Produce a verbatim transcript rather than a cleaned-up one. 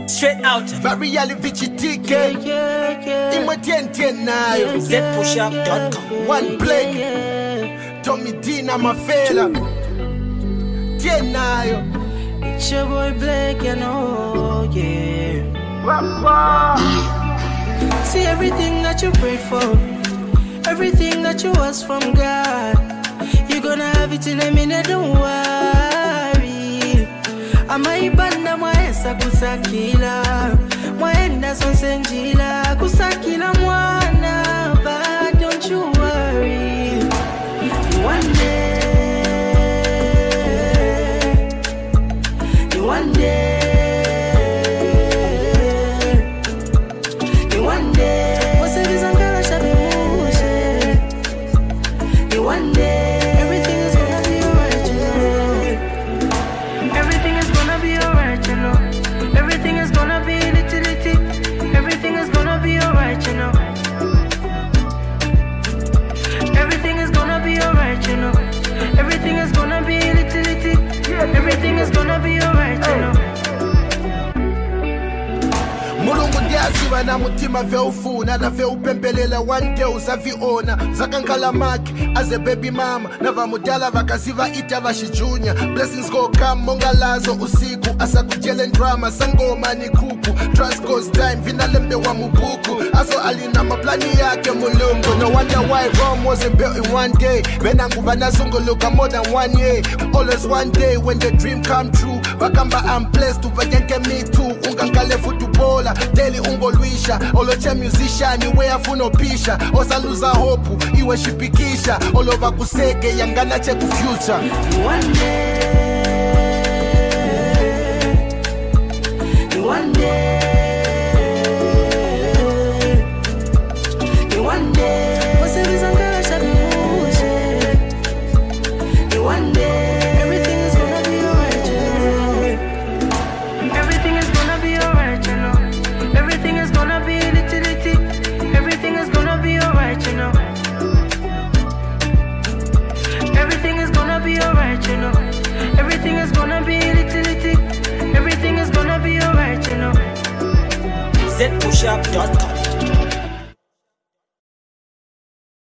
Straight out. Variali Vichitike. Ima tien tien nayo. Z push up dot com. One Blake. Tommy Dina Mafela. Tien nayo. It's your boy Blake, you know, yeah. See everything that you prayed for, everything that you asked from God, you're gonna have it in a minute, don't worry. Amaibanda mwaesa kusakila, mwaenda sonsenjila, kusakila mwana, but don't you worry. One day, one day, one day, what's it is I'm gonna shove it, one day, everything is gonna be alright, you know. Everything is gonna be alright, you know. Everything is gonna be litty litty. Everything is gonna be alright, you know. Everything is gonna be alright, you know. Everything is gonna be litty litty. Everything is gonna be alright, you know. Mulungu ndiyaziva na mutima veufuna na veupembelela one day uzaviona zakankala maki as a baby mama na vamudala vakaziva ita vashijunya blessings go come mongalazo usiku asakujele drama sangoma ni kuku trust goes time vinalembe wa mubuku aso alina maplani yake mulungu. No wonder why Rome wasn't built in one day. Venangu vanazunguluka more than one year. Always one day when the dream come true vakamba I'm blessed to vajenke me too ungankale futubola daily ungolwisha oloche musician iwe afuno pisha osaluza hopu iwe shipikisha olova kuseke yangana cheku future. One day, one day, one day, what's it is I'm gonna shove it, one day, everything is gonna be alright, you know. Everything is gonna be alright, you know. Everything is gonna be litty litty. Everything is gonna be alright, you know. Everything is gonna be alright, you know. Everything is gonna be litty litty. Everything is gonna be alright, you know. Z push up dot com.